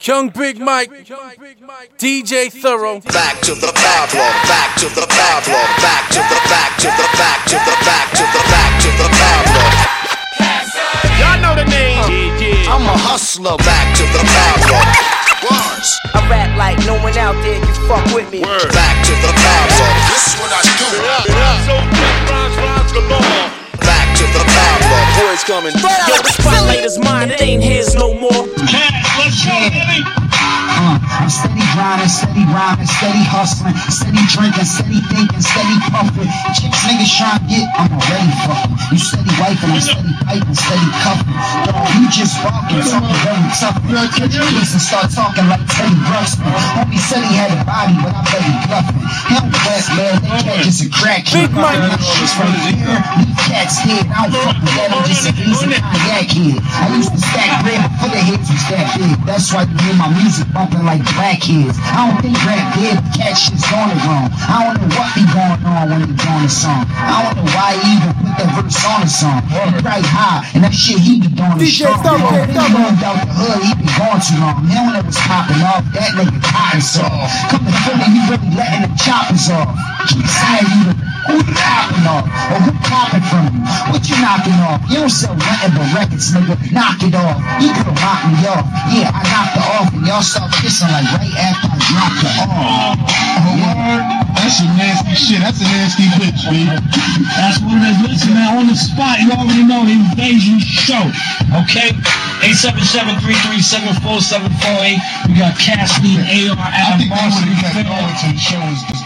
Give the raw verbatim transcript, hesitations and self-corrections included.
Young Big Mike, D J Thorough. Back to the problem, back to the problem, back to the back to the back to the back to the back to the problem. Y'all know the name. Uh, yeah, yeah. I'm a hustler, back to the problem. Words. I rap like no one out there can fuck with me. Word. Back to the problem. This is what I do. Yeah, yeah. So deep rhymes, rhymes galore. Back to the problem. Boys coming. Yo, the spotlight is mine, it ain't his no more. Let's go, baby. Uh, I'm steady grinding, steady rhyming, steady hustling, steady drinking, steady thinking, steady puffing. Chicks niggas trying to get, I'm already fucking. You steady wiping, I'm steady piping, steady cuffing. Yo, you just walking, something very tough. Catch your piece and start talking like Teddy Ruxpin. Homie said he had a body, but I bet he bluffing. Hell west, man, they can't just a crack. Big Mike. Shit's from here, leave cats head. I don't fuck with that, I'm just a easy cognac head. I used to stack bread before the heads was that big. That's why you hear my music bumping like blackheads. I don't think rap dead, but cat shit's going wrong. I don't know what be going on when he doing a song. I don't know why he even put that verse on a song. He right high, and that shit he be doing is strong. He moved out the hood, he be going too long. He don't know what's popping off, that nigga cotton soft. Come to Philly, he really letting the choppers off. Keep saying you the who you popping off? Or who popping from you? What you knocking off? You don't sell nothing but records, nigga. Knock it off. You could've knocked me off. Yeah, I knocked her off, and y'all start kissing like right after I dropped her off. Oh, word. That's some nasty shit. That's a nasty bitch, baby. That's what it is. Listen, man, on the spot, you already know the Invasion Show. Okay? eight seven seven, three three seven, four seven four eight. We got Cassidy and A R. I think that's what you got going to the show is